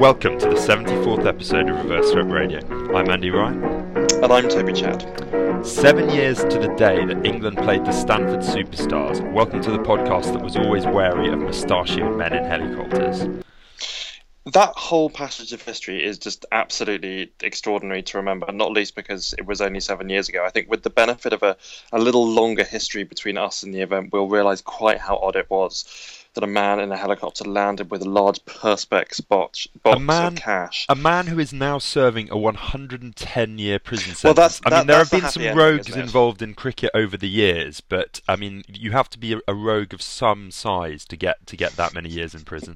Welcome to the 74th episode of Reverse Swept Radio. I'm Andy Ryan. And I'm Toby Chad. 7 years to the day that England played the Stanford Superstars. Welcome to the podcast that was always wary of mustachioed men in helicopters. That whole passage of history is just absolutely extraordinary to remember, not least because it was only 7 years ago. I think with the benefit of a little longer history between us and the event, we'll realise quite how odd it was that a man in a helicopter landed with a large Perspex box of cash. A man who is now serving a 110-year prison sentence. There have been some rogues involved in cricket over the years, but I mean, you have to be a rogue of some size to get that many years in prison.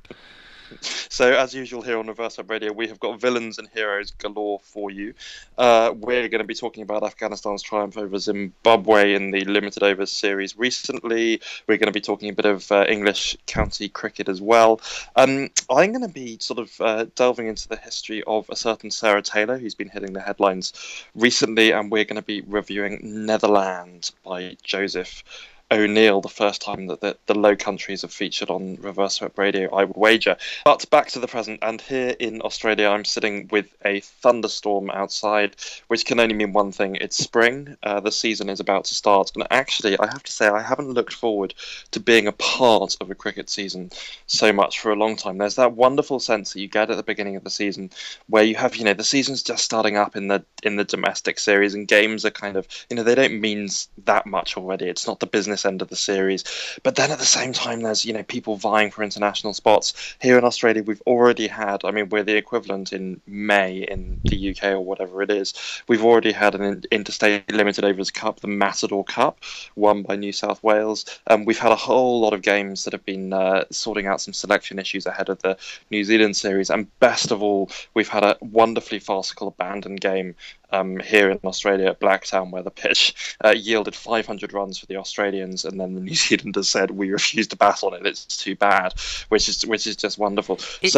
So, as usual here on Reverse Web Radio, we have got villains and heroes galore for you. We're going to be talking about Afghanistan's triumph over Zimbabwe in the limited overs series recently. We're going to be talking a bit of English county cricket as well. I'm going to be sort of delving into the history of a certain Sarah Taylor, who's been hitting the headlines recently, and we're going to be reviewing Netherland by Joseph O'Neill, the first time that the Low Countries have featured on Reverse Swept Radio, I would wager. But back to the present, and here in Australia, I'm sitting with a thunderstorm outside, which can only mean one thing: it's spring. The season is about to start, and actually, I have to say, I haven't looked forward to being a part of a cricket season so much for a long time. There's that wonderful sense that you get at the beginning of the season, where you have, the season's just starting up in the domestic series, and games are kind of, they don't mean that much already. It's not the business end of the series, but then at the same time there's people vying for international spots. Here in Australia we've already had, we're the equivalent in May in the UK or whatever it is, we've already had an interstate limited overs cup, the Matador Cup, won by New South Wales. We've had a whole lot of games that have been sorting out some selection issues ahead of the New Zealand series, and best of all, we've had a wonderfully farcical abandoned game here in Australia at Blacktown, where the pitch yielded 500 runs for the Australians, and then the New Zealanders said, we refuse to bat on it, it's too bad, which is just wonderful. Is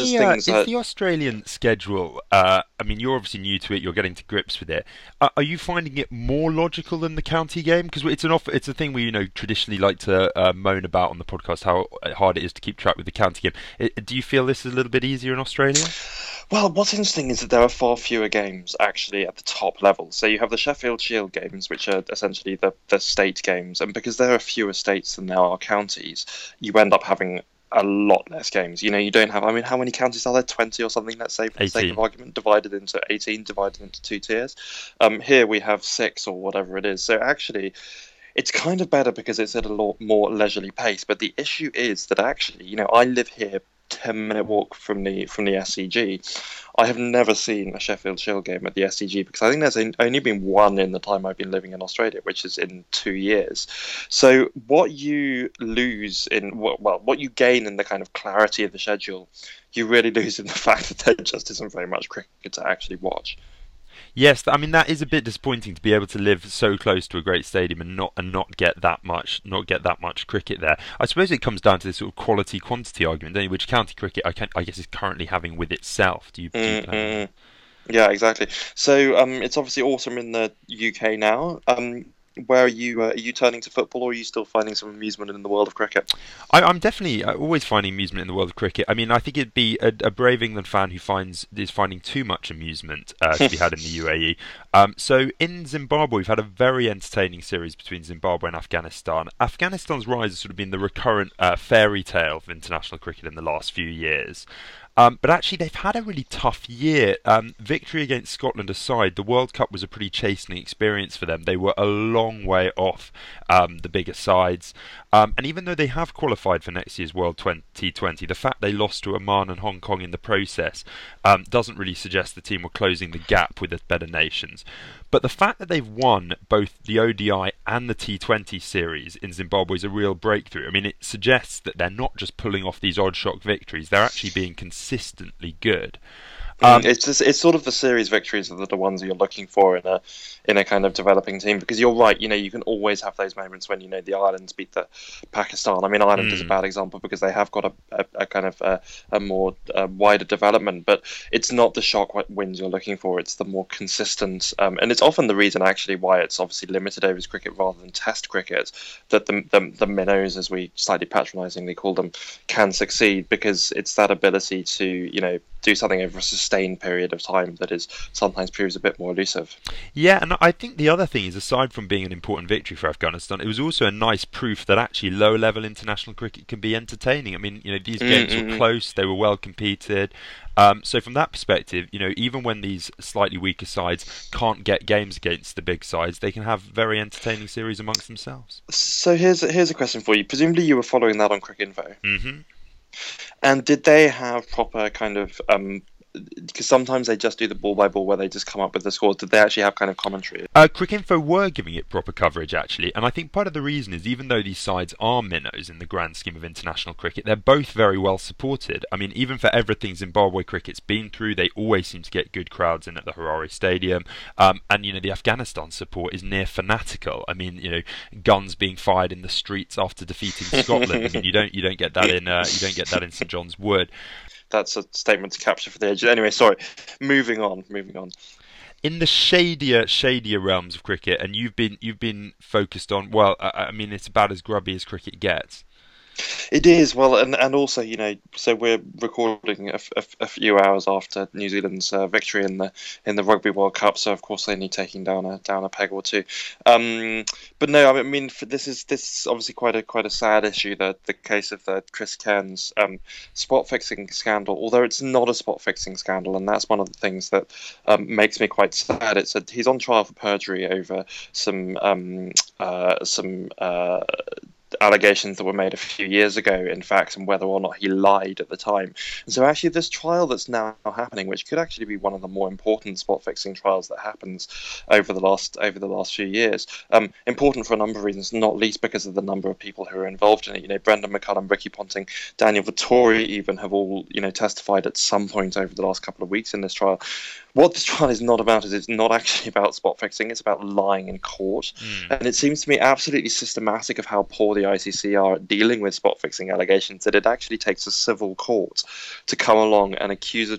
the Australian schedule, you're obviously new to it, you're getting to grips with it, are you finding it more logical than the county game? Because it's a thing we traditionally like to moan about on the podcast, how hard it is to keep track with the county game. Do you feel this is a little bit easier in Australia? Well, what's interesting is that there are far fewer games actually at the top level. So you have the Sheffield Shield games, which are essentially the state games, and because there are fewer states than there are counties, you end up having a lot less games. You don't have, how many counties are there? 20 or something, let's say, for the sake of argument, divided into 18, divided into two tiers. Here we have 6 or whatever it is. So actually, it's kind of better because it's at a lot more leisurely pace. But the issue is that actually, I live here 10-minute walk from the SCG. I have never seen a Sheffield Shield game at the SCG because I think there's only been one in the time I've been living in Australia, which is in 2 years. So what you lose what you gain in the kind of clarity of the schedule, you really lose in the fact that there just isn't very much cricket to actually watch. Yes, that is a bit disappointing to be able to live so close to a great stadium and not get that much cricket there. I suppose it comes down to this sort of quality quantity argument, don't you, which county cricket I guess is currently having with itself. Do you plan? Yeah, exactly. So it's obviously autumn in the UK now. Where are you turning to football, or are you still finding some amusement in the world of cricket? I'm definitely always finding amusement in the world of cricket. I think it'd be a brave England fan who is finding too much amusement to be had in the UAE. So in Zimbabwe, we've had a very entertaining series between Zimbabwe and Afghanistan. Afghanistan's rise has sort of been the recurrent fairy tale of international cricket in the last few years. But actually, they've had a really tough year. Victory against Scotland aside, the World Cup was a pretty chastening experience for them. They were a long way off the bigger sides. And even though they have qualified for next year's World 2020, the fact they lost to Oman and Hong Kong in the process doesn't really suggest the team were closing the gap with the better nations. But the fact that they've won both the ODI and the T20 series in Zimbabwe is a real breakthrough. It suggests that they're not just pulling off these odd shock victories, they're actually being consistently good. It's sort of the series victories that are the ones you're looking for in a kind of developing team, because you're right, you can always have those moments when the Islands beat the Pakistan. Ireland is a bad example because they have got a kind of a more wider development, but it's not the shock wins you're looking for, it's the more consistent, and it's often the reason actually why it's obviously limited overs cricket rather than test cricket that the minnows, as we slightly patronisingly call them, can succeed, because it's that ability to do something over a sustained period of time that is sometimes proves a bit more elusive. Yeah, and I think the other thing is, aside from being an important victory for Afghanistan, it was also a nice proof that actually lower-level international cricket can be entertaining. I mean, these games were close, they were well competed. So from that perspective, even when these slightly weaker sides can't get games against the big sides, they can have very entertaining series amongst themselves. So here's a question for you. Presumably you were following that on Cricinfo. Mm-hmm. And did they have proper kind of because sometimes they just do the ball by ball where they just come up with the scores. Did they actually have kind of commentary? Cricinfo were giving it proper coverage, actually, and I think part of the reason is, even though these sides are minnows in the grand scheme of international cricket, they're both very well supported. I mean, even for everything Zimbabwe cricket's been through, they always seem to get good crowds in at the Harare Stadium, and the Afghanistan support is near fanatical. I mean, guns being fired in the streets after defeating Scotland. I mean, you don't get that in St John's Wood. That's a statement to capture for the age. Anyway, sorry. Moving on. In the shadier realms of cricket, and you've been focused on. Well, I mean, it's about as grubby as cricket gets. It is, well, and also, so we're recording a few hours after New Zealand's victory in the Rugby World Cup, so of course they need taking down a peg or two. But no, I mean, this is obviously quite a sad issue, the case of the Chris Cairns spot fixing scandal. Although it's not a spot fixing scandal, and that's one of the things that makes me quite sad. He's on trial for perjury over some allegations that were made a few years ago, in fact, and whether or not he lied at the time. And so actually this trial that's now happening, which could actually be one of the more important spot fixing trials that happens over the last few years, important for a number of reasons, not least because of the number of people who are involved in it. Brendan McCullum, Ricky Ponting, Daniel Vettori even have all testified at some point over the last couple of weeks in this trial. What this trial is not about is it's not actually about spot fixing, it's about lying in court. And it seems to me absolutely systematic of how poor the ICC are at dealing with spot fixing allegations, that it actually takes a civil court to come along and accuse a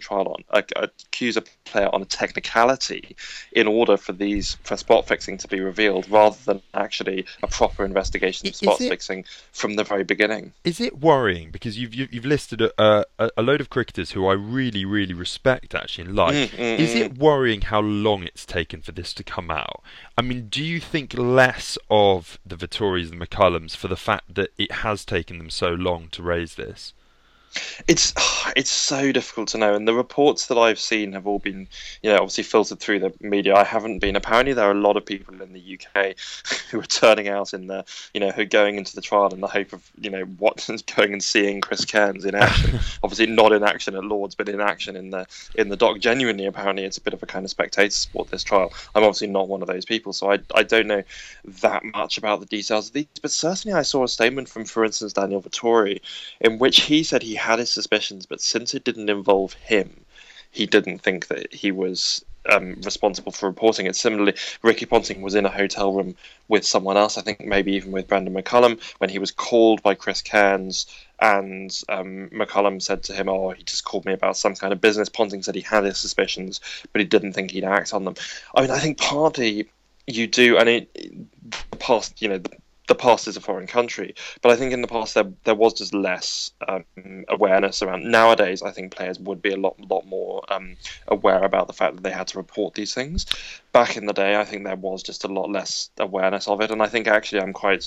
player on a technicality in order for spot fixing to be revealed, rather than actually a proper investigation of spot fixing from the very beginning. Is it worrying, because you've listed a load of cricketers who I really, really respect actually and like. Is it worrying how long it's taken for this to come out? I mean, do you think less of the Vettoris and McCullums for the fact that it has taken them so long to raise this? It's so difficult to know, and the reports that I've seen have all been, obviously filtered through the media. I haven't been. Apparently, there are a lot of people in the UK who are turning out who are going into the trial in the hope of, going and seeing Chris Cairns in action. Obviously, not in action at Lord's, but in action in the dock. Genuinely, apparently, it's a bit of a kind of spectator sport, this trial. I'm obviously not one of those people, so I don't know that much about the details of these. But certainly, I saw a statement from, for instance, Daniel Vettori, in which he said he had his suspicions, but since it didn't involve him, he didn't think that he was responsible for reporting it. Similarly, Ricky Ponting was in a hotel room with someone else, I think maybe even with Brendan McCullum, when he was called by Chris Cairns, and McCullum said to him, he just called me about some kind of business. Ponting said he had his suspicions, but he didn't think he'd act on them. I mean, I think partly you do, and the past, the past is a foreign country, but I think in the past there was just less awareness around. Nowadays, I think players would be a lot more aware about the fact that they had to report these things. Back in the day, I think there was just a lot less awareness of it, and I think actually I'm quite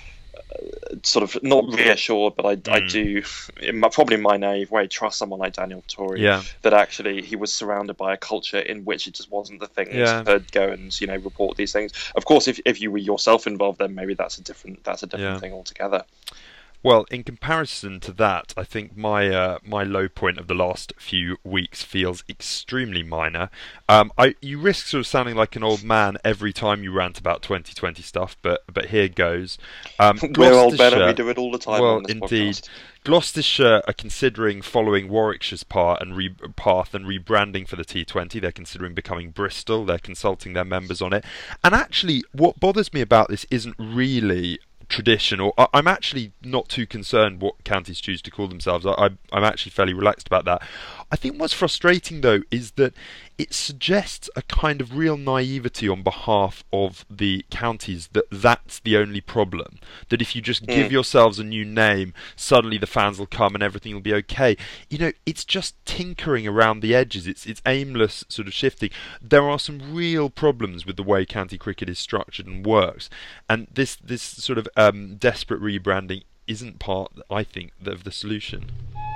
sort of not reassured, but I do, in probably my naive way, trust someone like Daniel Vettori, that actually he was surrounded by a culture in which it just wasn't the thing to go and report these things. Of course, if you were yourself involved, then maybe that's a different thing altogether. Well, in comparison to that, I think my low point of the last few weeks feels extremely minor. You risk sort of sounding like an old man every time you rant about 2020 stuff, but here goes. We're old men and we do it all the time. Well, on this indeed. Podcast. Gloucestershire are considering following Warwickshire's path and rebranding for the T20. They're considering becoming Bristol. They're consulting their members on it. And actually, what bothers me about this isn't really tradition, or I'm actually not too concerned what counties choose to call themselves. I'm actually fairly relaxed about that. I think what's frustrating though is that it suggests a kind of real naivety on behalf of the counties that that's the only problem. That if you just give yourselves a new name, suddenly the fans will come and everything will be okay. You know, it's just tinkering around the edges. It's aimless sort of shifting. There are some real problems with the way county cricket is structured and works, and this sort of desperate rebranding isn't part, I think, of the solution.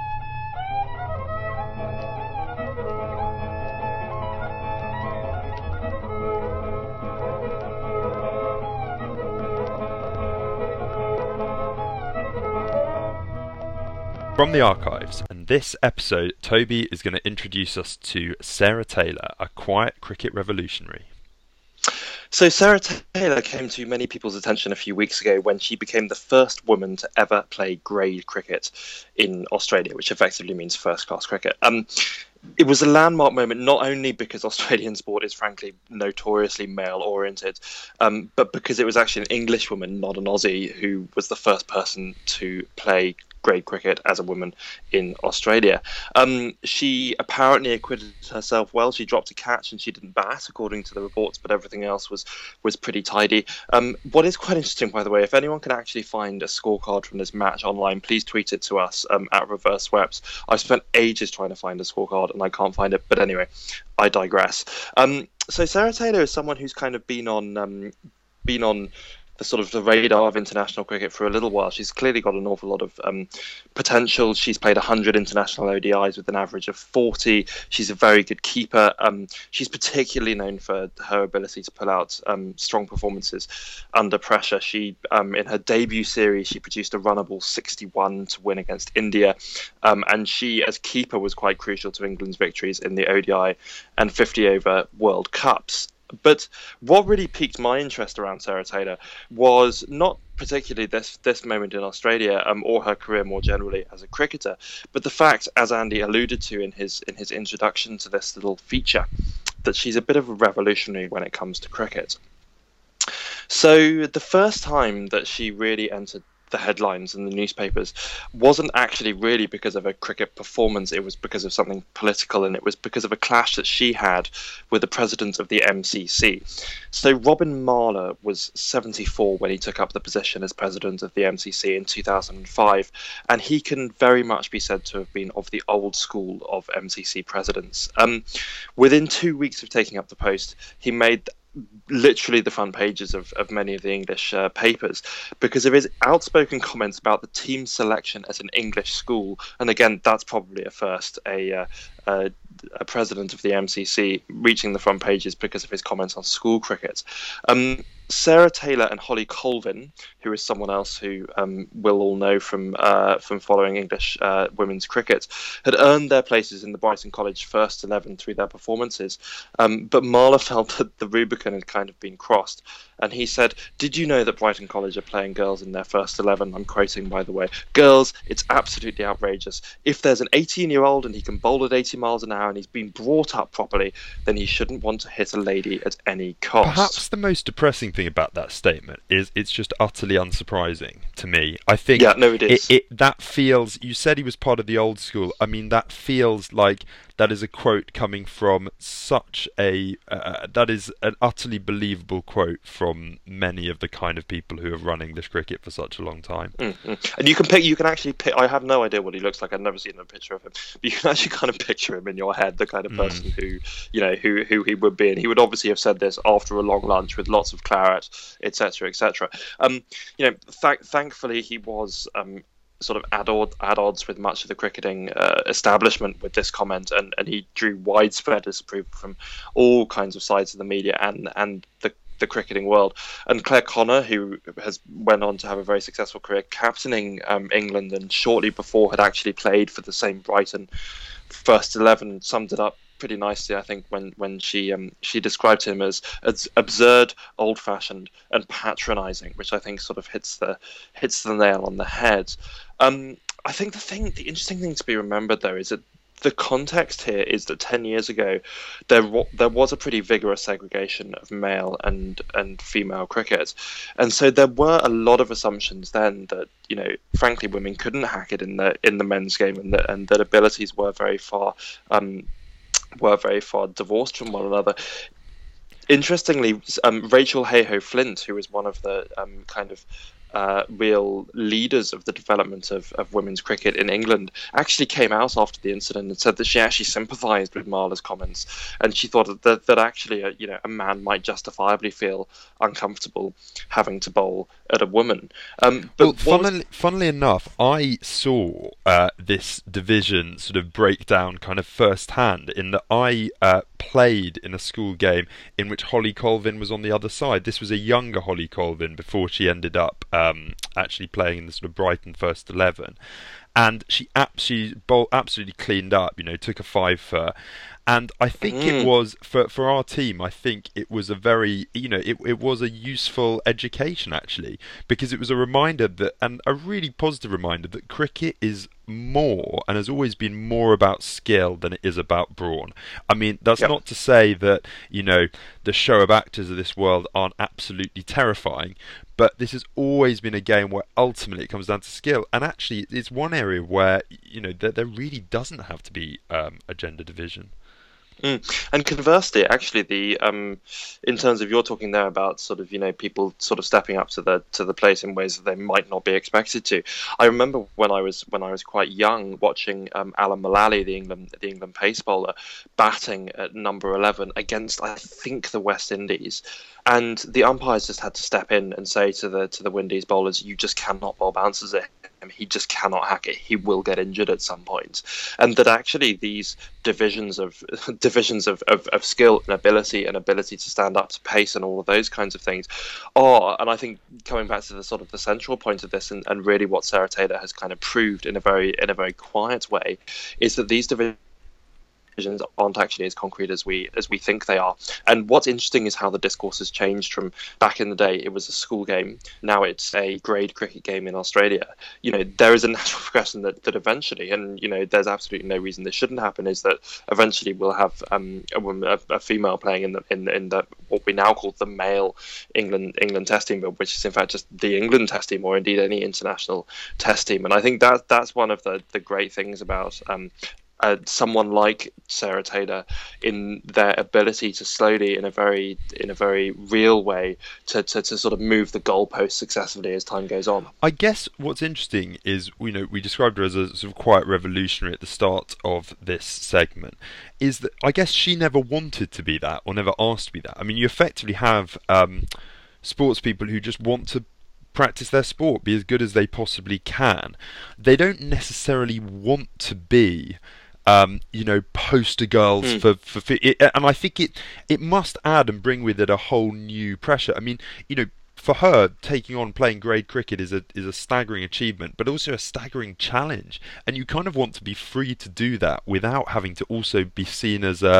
From the archives, and this episode, Toby is going to introduce us to Sarah Taylor, a quiet cricket revolutionary. So Sarah Taylor came to many people's attention a few weeks ago when she became the first woman to ever play grade cricket in Australia, which effectively means first-class cricket. It was a landmark moment, not only because Australian sport is frankly notoriously male-oriented, but because it was actually an English woman, not an Aussie, who was the first person to play grade cricket as a woman in Australia. She apparently acquitted herself well. She dropped a catch and she didn't bat, according to the reports, but everything else was pretty tidy. What is quite interesting, by the way, if anyone can actually find a scorecard from this match online, please tweet it to us at Reverse Sweeps. I've spent ages trying to find a scorecard and I can't find it, but anyway, I digress. So Sarah Taylor is someone who's kind of been on the sort of the radar of international cricket for a little while. She's clearly got an awful lot of potential. She's played 100 international ODIs with an average of 40. She's a very good keeper. She's particularly known for her ability to pull out strong performances under pressure. She, in her debut series, she produced a runnable 61 to win against India. And she, as keeper, was quite crucial to England's victories in the ODI and 50-over World Cups. But what really piqued my interest around Sarah Taylor was not particularly this moment in Australia or her career more generally as a cricketer, but the fact, as Andy alluded to in his introduction to this little feature, that she's a bit of a revolutionary when it comes to cricket. So the first time that she really entered the headlines in the newspapers wasn't actually really because of a cricket performance. It was because of something political, and it was because of a clash that she had with the president of the MCC. So Robin Marler was 74 when he took up the position as president of the MCC in 2005, and he can very much be said to have been of the old school of MCC presidents. Within 2 weeks of taking up the post, he made literally the front pages of many of the English papers because of his outspoken comments about the team selection at an English school. And again, that's probably a first, a president of the MCC reaching the front pages because of his comments on school cricket. Sarah Taylor and Holly Colvin, who is someone else who we'll all know from following English women's cricket, had earned their places in the Brighton College first 11 through their performances. But Marler felt that the Rubicon had kind of been crossed. And he said, "Did you know that Brighton College are playing girls in their first 11? I'm quoting, by the way. "Girls, it's absolutely outrageous. If there's an 18-year-old and he can bowl at 80 miles an hour and he's been brought up properly, then he shouldn't want to hit a lady at any cost." Perhaps the most depressing thing about that statement is it's just utterly unsurprising to me. I think it is. That feels, you said he was part of the old school. I mean, that feels like that is a quote coming from such that is an utterly believable quote from many of the kind of people who have run English cricket for such a long time. And you can actually pick. I have no idea what he looks like. I've never seen a picture of him, but you can actually kind of picture him in your head, the kind of person who he would be. And he would obviously have said this after a long lunch with lots of claret, etc., etc. Thankfully he was sort of at odds with much of the cricketing establishment with this comment, and he drew widespread disapproval from all kinds of sides of the media and the cricketing world. And Claire Connor, who has went on to have a very successful career captaining England, and shortly before had actually played for the same Brighton first 11, summed it up pretty nicely, I think, when she described him as absurd, old-fashioned, and patronising, which I think sort of hits the nail on the head. I think the interesting thing to be remembered, though, is that the context here is that 10 years ago, there was a pretty vigorous segregation of male and female cricket, and so there were a lot of assumptions then that, frankly, women couldn't hack it in the men's game, and that abilities were very far divorced from one another. Interestingly, Rachel Hayhoe Flint, who was one of the kind of real leaders of the development of women's cricket in England, actually came out after the incident and said that she actually sympathised with Marla's comments, and she thought that actually a man might justifiably feel uncomfortable having to bowl at a woman. Funnily enough, I saw this division sort of breakdown kind of firsthand in that I played in a school game in which Holly Colvin was on the other side. This was a younger Holly Colvin before she ended up actually playing in the sort of Brighton first 11, and she absolutely cleaned up. Took a 5 for. And I think it was for our team. I think it was a very, it was a useful education actually, because it was a reminder and a really positive reminder that cricket is more and has always been more about skill than it is about brawn. I mean, that's not to say that the show of actors of this world aren't absolutely terrifying, but this has always been a game where ultimately it comes down to skill, and actually it's one area where there really doesn't have to be a gender division. And conversely, actually, in terms of you're talking there about sort of people sort of stepping up to the plate in ways that they might not be expected to. I remember when I was quite young watching Alan Mullally, the England pace bowler, batting at number 11 against, I think, the West Indies. And the umpires just had to step in and say to the Windies bowlers, "You just cannot bowl bounces at him. He just cannot hack it. He will get injured at some point." And that actually these divisions of skill and ability to stand up to pace and all of those kinds of things are, and I think coming back to the sort of the central point of this, and really what Sarah Taylor has kind of proved in a very quiet way, is that these divisions aren't actually as concrete as we think they are. And what's interesting is how the discourse has changed from back in the day. It was a school game. Now it's a grade cricket game in Australia. There is a natural progression that eventually, and there's absolutely no reason this shouldn't happen, is that eventually we'll have a female playing in the what we now call the male England Test team, which is in fact just the England Test team, or indeed any international Test team. And I think that's one of the great things about someone like Sarah Taylor, in their ability to slowly, in a very real way, to sort of move the goalpost successfully as time goes on. I guess what's interesting is, we described her as a sort of quiet revolutionary at the start of this segment, is that I guess she never wanted to be that, or never asked to be that. I mean, you effectively have sports people who just want to practice their sport, be as good as they possibly can. They don't necessarily want to be poster girls for it, and I think it must add and bring with it a whole new pressure. I mean, for her, taking on playing grade cricket is a staggering achievement, but also a staggering challenge. And you kind of want to be free to do that without having to also be seen as a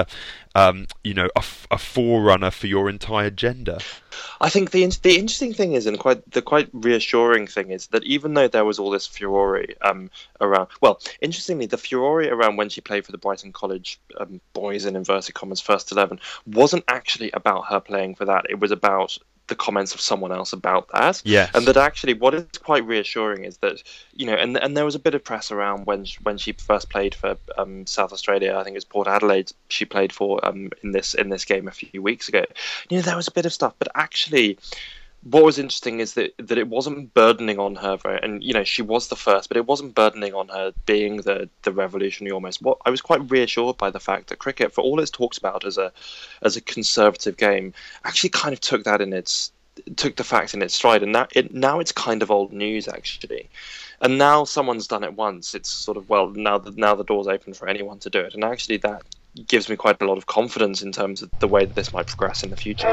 forerunner for your entire gender. I think the interesting thing is, and the quite reassuring thing is, that even though there was all this furore around, well, interestingly, the furore around when she played for the Brighton College boys in inverted commas first 11 wasn't actually about her playing for that. It was about the comments of someone else about that. Yes. And that actually what is quite reassuring is that, and there was a bit of press around when she first played for South Australia. I think it was Port Adelaide she played for in this game a few weeks ago. There was a bit of stuff, but actually what was interesting is that it wasn't burdening on her and she was the first, but it wasn't burdening on her being the revolutionary almost. What I was quite reassured by the fact that cricket, for all it's talked about as a conservative game, actually kind of took the fact in its stride, and now it's kind of old news actually. And now someone's done it once, it's sort of, well, now the door's open for anyone to do it, and actually that gives me quite a lot of confidence in terms of the way that this might progress in the future.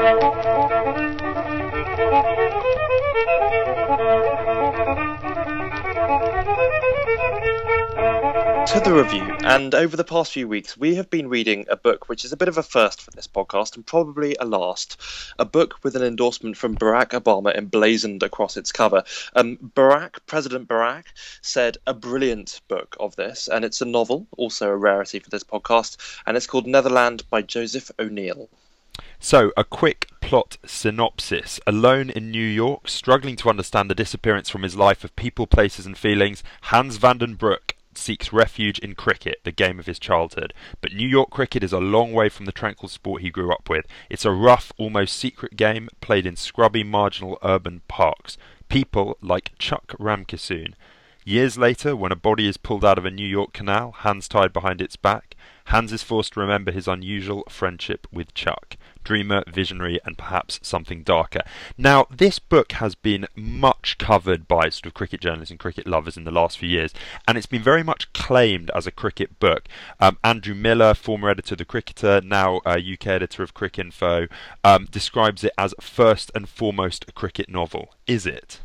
to the review, and over the past few weeks we have been reading a book which is a bit of a first for this podcast and probably a last. A book with an endorsement from Barack Obama emblazoned across its cover. President Barack, said a brilliant book of this, and it's a novel, also a rarity for this podcast, and it's called Netherland by Joseph O'Neill. So, a quick plot synopsis. Alone in New York, struggling to understand the disappearance from his life of people, places and feelings, Hans van den Broek seeks refuge in cricket, the game of his childhood. But New York cricket is a long way from the tranquil sport he grew up with. It's a rough, almost secret game played in scrubby, marginal urban parks. People like Chuck Ramkissoon. Years later, when a body is pulled out of a New York canal, Hans tied behind its back, Hans is forced to remember his unusual friendship with Chuck. Dreamer, visionary, and perhaps something darker. Now, this book has been much covered by sort of cricket journalists and cricket lovers in the last few years, and it's been very much claimed as a cricket book. Andrew Miller, former editor of The Cricketer, now UK editor of Cricinfo, describes it as first and foremost a cricket novel. Is it?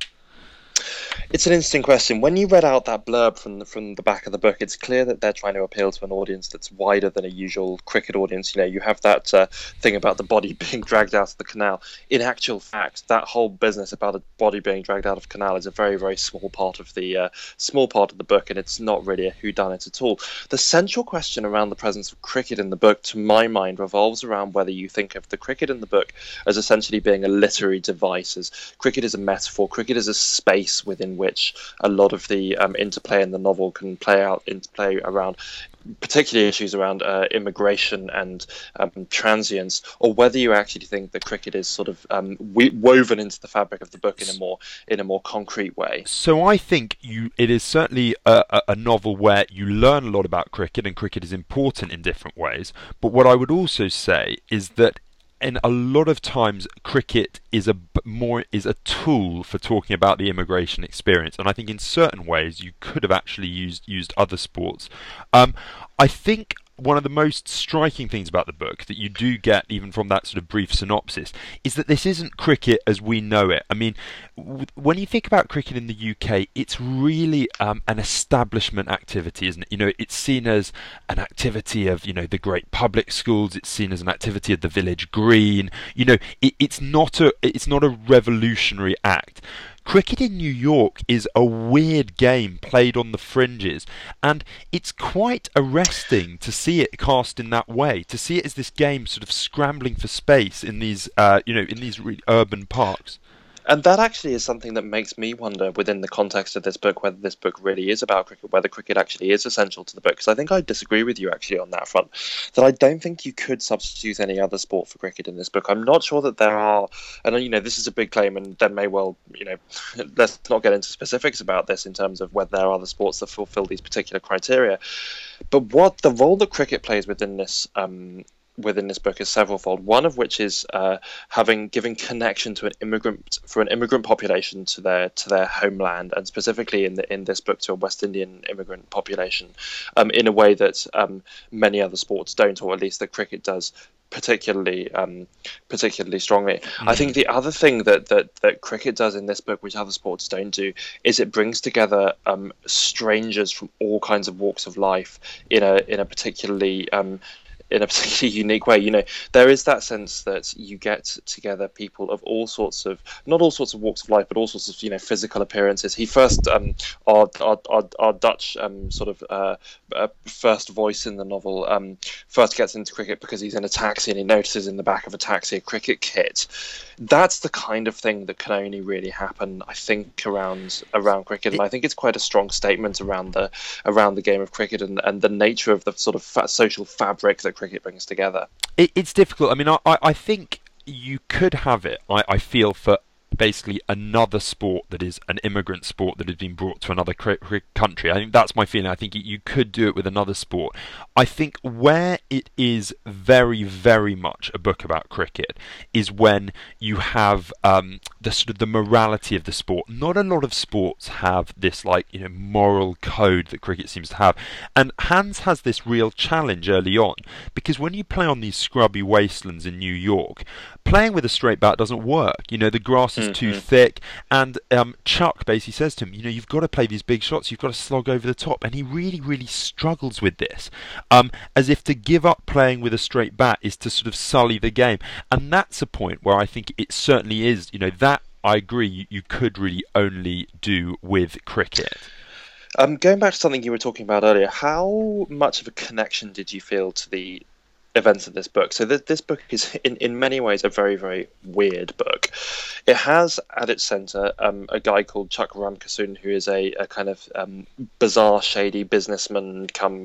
It's an interesting question. When you read out that blurb from the back of the book, it's clear that they're trying to appeal to an audience that's wider than a usual cricket audience. You know, you have that thing about the body being dragged out of the canal. In actual fact, that whole business about a body being dragged out of a canal is a very, very small part of the book, and it's not really a whodunit at all. The central question around the presence of cricket in the book, to my mind, revolves around whether you think of the cricket in the book as essentially being a literary device, as cricket is a metaphor, cricket is a space within which a lot of the interplay in the novel can play around particularly issues around immigration and transience, or whether you actually think that cricket is sort of woven into the fabric of the book in a more concrete way. So I think it is certainly a novel where you learn a lot about cricket, and cricket is important in different ways. But what I would also say is that and a lot of times cricket is a tool for talking about the immigration experience, and I think in certain ways you could have actually used other sports. I think one of the most striking things about the book that you do get, even from that sort of brief synopsis, is that this isn't cricket as we know it. I mean, when you think about cricket in the UK, it's really an establishment activity, isn't it? You know, it's seen as an activity of, you know, the great public schools. It's seen as an activity of the village green. You know, it's not a revolutionary act. Cricket in New York is a weird game played on the fringes, and it's quite arresting to see it cast in that way, to see it as this game sort of scrambling for space in these, urban parks. And that actually is something that makes me wonder, within the context of this book, whether this book really is about cricket, whether cricket actually is essential to the book. Because I think I disagree with you, actually, on that front, that I don't think you could substitute any other sport for cricket in this book. I'm not sure that there are, and, you know, this is a big claim, and there may well, you know, let's not get into specifics about this in terms of whether there are other sports that fulfill these particular criteria. But what the role that cricket plays within this book is severalfold. One of which is giving connection to an immigrant population to their homeland, and specifically in this book to a West Indian immigrant population, in a way that many other sports don't, or at least that cricket does particularly strongly. Mm-hmm. I think the other thing that cricket does in this book, which other sports don't do, is it brings together strangers from all kinds of walks of life in a particularly unique way. You know, there is that sense that you get together people of not all sorts of walks of life, but all sorts of, you know, physical appearances. He first, our Dutch first voice in the novel, first gets into cricket because he's in a taxi and he notices in the back of a taxi a cricket kit. That's the kind of thing that can only really happen, I think, around cricket, and I think it's quite a strong statement around the game of cricket and the nature of the sort of social fabric that cricket brings together. It's difficult. I mean, I think you could have it, I feel, for basically another sport that is an immigrant sport that has been brought to another country. I think that's my feeling. I think you could do it with another sport. I think where it is very, very much a book about cricket is when you have the sort of the morality of the sport. Not a lot of sports have this, like, you know, moral code that cricket seems to have. And Hans has this real challenge early on, because when you play on these scrubby wastelands in New York, playing with a straight bat doesn't work. You know, the grass is just too thick. And Chuck basically says to him, you've got to play these big shots, you've got to slog over the top. And he really, really struggles with this, as if to give up playing with a straight bat is to sort of sully the game. And that's a point where I think it certainly is, that I agree you could really only do with cricket. Going back to something you were talking about earlier, how much of a connection did you feel to the events of this book? So this book is in many ways a very, very weird book. It has at its centre a guy called Chuck Ramkissoon, who is a kind of bizarre, shady businessman.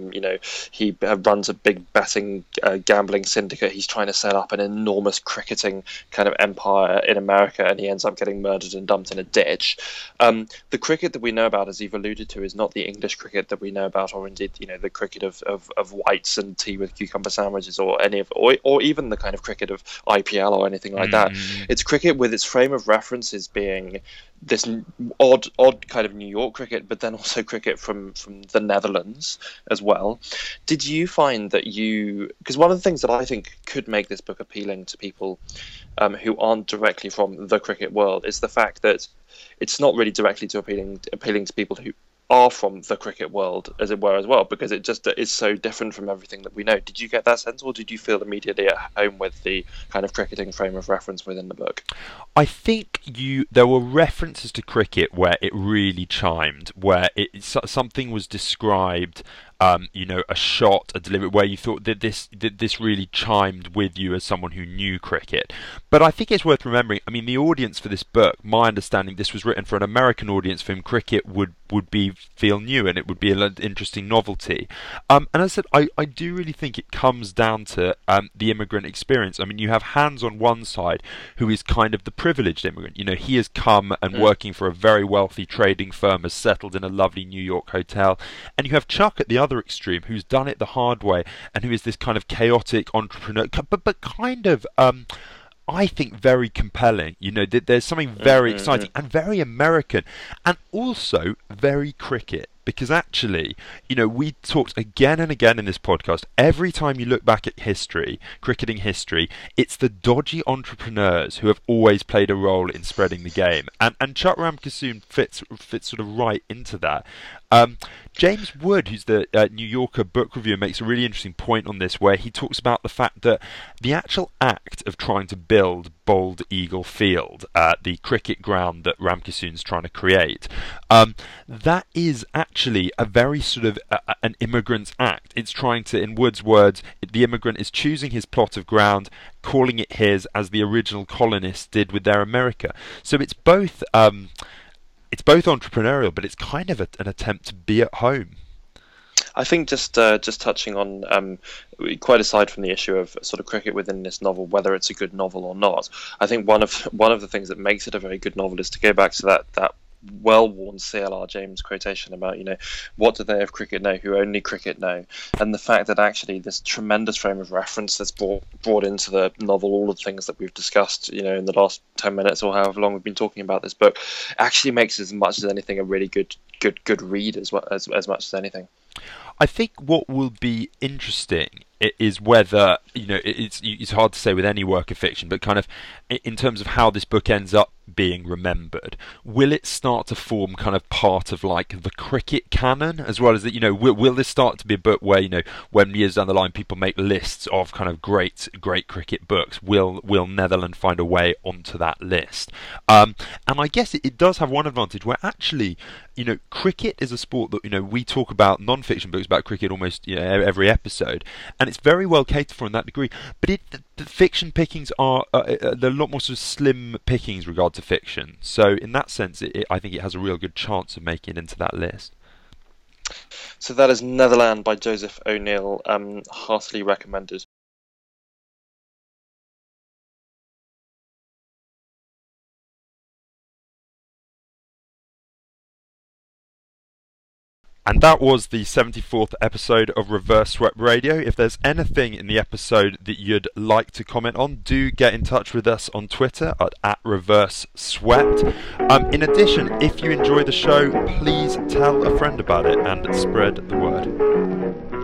He runs a big betting, gambling syndicate. He's trying to set up an enormous cricketing kind of empire in America, and he ends up getting murdered and dumped in a ditch. The cricket that we know about, as you've alluded to, is not the English cricket that we know about, or indeed, the cricket of whites and tea with cucumber sandwiches, or any of, or even the kind of cricket of IPL or anything like that. It's cricket with its frame of references being this odd kind of New York cricket, but then also cricket from the Netherlands as well. Did you find that because one of the things that I think could make this book appealing to people who aren't directly from the cricket world is the fact that it's not really directly appealing to people who are from the cricket world, as it were, as well, because it just is so different from everything that we know. Did you get that sense, or did you feel immediately at home with the kind of cricketing frame of reference within the book? I think there were references to cricket where it really chimed, where something was described, a shot, a delivery, where you thought that this really chimed with you as someone who knew cricket. But I think it's worth remembering, the audience for this book, my understanding, this was written for an American audience for whom cricket would feel new, and it would be an interesting novelty. And as I said, I do really think it comes down to the immigrant experience. You have Hans on one side, who is kind of the privileged immigrant. He has come and working for a very wealthy trading firm, has settled in a lovely New York hotel. And you have Chuck at the other extreme, who's done it the hard way, and who is this kind of chaotic entrepreneur, but kind of I think very compelling. There's something very exciting and very American, and also very cricket. Because actually, we talked again and again in this podcast, every time you look back at history, cricketing history, it's the dodgy entrepreneurs who have always played a role in spreading the game. And Chuck Ramkissoon fits sort of right into that. James Wood, who's the New Yorker book reviewer, makes a really interesting point on this, where he talks about the fact that the actual act of trying to build Bald Eagle Field, the cricket ground that Ramkissoon's trying to create, that is actually a very sort of an immigrant's act. It's trying to, in Wood's words, the immigrant is choosing his plot of ground, calling it his, as the original colonists did with their America. So it's both entrepreneurial, but it's kind of an attempt to be at home. I think just touching on, quite aside from the issue of sort of cricket within this novel, whether it's a good novel or not, I think one of the things that makes it a very good novel is to go back to that well-worn CLR James quotation about, what do they of cricket know who only cricket know, and the fact that actually this tremendous frame of reference that's brought into the novel, all of the things that we've discussed, in the last 10 minutes or however long we've been talking about this book, actually makes, as much as anything, a really good read as well, as much as anything. I think what will be interesting is whether, it's hard to say with any work of fiction, but kind of in terms of how this book ends up being remembered, will it start to form kind of part of like the cricket canon, as well as that, will this start to be a book where, when years down the line people make lists of kind of great cricket books, will Netherlands find a way onto that list? And I guess it does have one advantage where actually, cricket is a sport that, we talk about non-fiction books about cricket almost every episode, and it's very well catered for in that degree, but the fiction pickings are there are a lot more sort of slim pickings regard to fiction. So in that sense, I think it has a real good chance of making it into that list. So that is Netherland by Joseph O'Neill, heartily recommended. And that was the 74th episode of Reverse Swept Radio. If there's anything in the episode that you'd like to comment on, do get in touch with us on Twitter at Reverse Swept. In addition, if you enjoy the show, please tell a friend about it and spread the word.